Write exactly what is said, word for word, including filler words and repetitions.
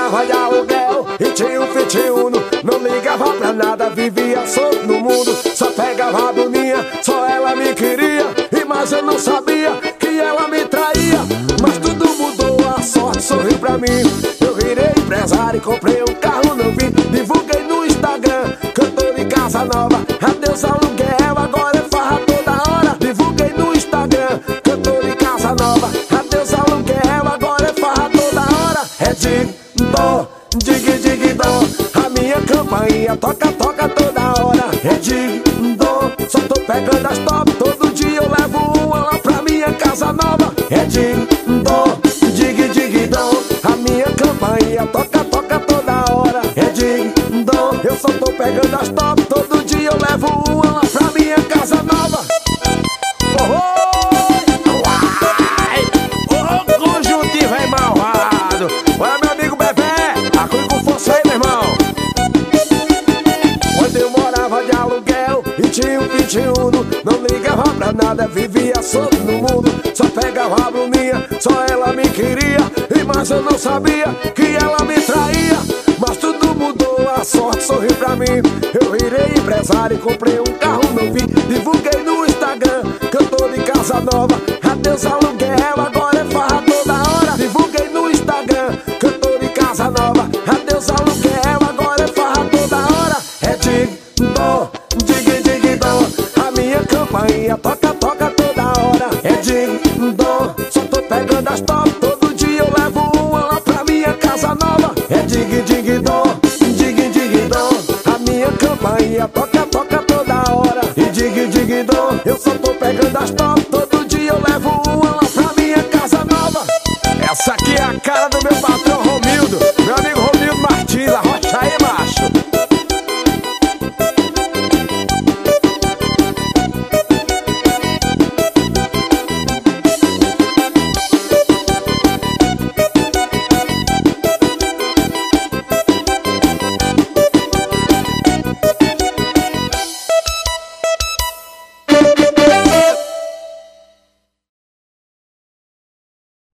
morava de aluguel e tinha um Fiat Uno. Não ligava pra nada, vivia solto no mundo. Só pegava a boninha, só ela me queria. E mas eu não sabia que ela me traía. Mas tudo mudou, a sorte sorriu pra mim. Eu virei empresário e comprei um carro novinho. Divulguei no Instagram, cantor de casa nova. Adeus aluguel, agora é farra toda hora. Divulguei no Instagram, cantor de casa nova. Adeus aluguel, agora é farra toda hora. É dig, dó, dig, dig, dó. A minha campainha toca, toca toda hora. É dig, dó, só tô pegando as top. Todo dia eu levo uma lá pra minha casa nova. É dig, dó, dig, dig, dó. A minha campainha toca, toca toda hora. É dig, dó, eu só tô pegando as top. Todo dia eu levo uma lá pra minha casa nova. Oh, conjuntivo é malvado. Olha meu amigo Bebé, acude com força aí, meu irmão. Quando eu morava de aluguel e tinha um Fiat Uno, não ligava pra nada, vivia solto no mundo. Só pegava a bruninha, só ela me queria. E mas eu não sabia que ela me traía. Mas tudo mudou, a sorte sorriu pra mim. Eu virei empresário e comprei um carro novinho. Divulguei no Instagram, cantor de casa nova. Adeus aluguel, agora é farra toda hora. Divulguei no Instagram, cantor de casa nova. Adeus aluguel, agora é farra toda hora. É dig, dó, dig, dig, dó. A minha campainha toca, toca toda hora. É dig, dó, só tô pegando as top. Todo dia eu levo uma lá pra minha casa nova. É dig, dig, dó, dig, dig, dó. A minha campainha toca, toca toda hora. E dig, dig, dó, eu só tô pegando as top. Todo dia eu levo uma lá pra minha casa nova. Essa aqui é a cara do meu pai.